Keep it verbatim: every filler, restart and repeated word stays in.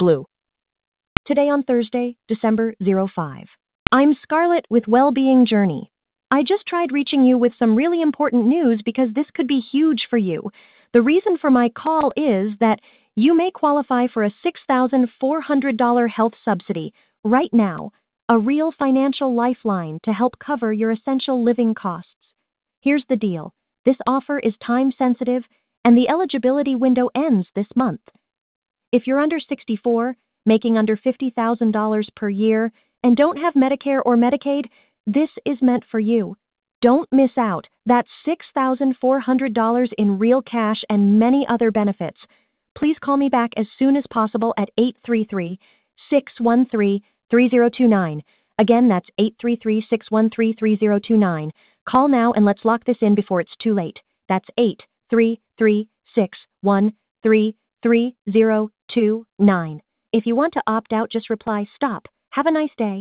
blue. Today on Thursday, December oh five. I'm Scarlett with Wellbeing Journey. I just tried reaching you with some really important news because this could be huge for you. The reason for my call is that you may qualify for a six thousand four hundred dollars health subsidy right now, a real financial lifeline to help cover your essential living costs. Here's the deal. This offer is time sensitive and the eligibility window ends this month. If you're under sixty-four, making under fifty thousand dollars per year, and don't have Medicare or Medicaid, this is meant for you. Don't miss out. That's six thousand four hundred dollars in real cash and many other benefits. Please call me back as soon as possible at eight three three, six one three, three zero two nine. Again, that's eight three three, six one three, three zero two nine. Call now and let's lock this in before it's too late. That's eight three three, six one three, three zero two nine. If you want to opt out, just reply STOP. Have a nice day.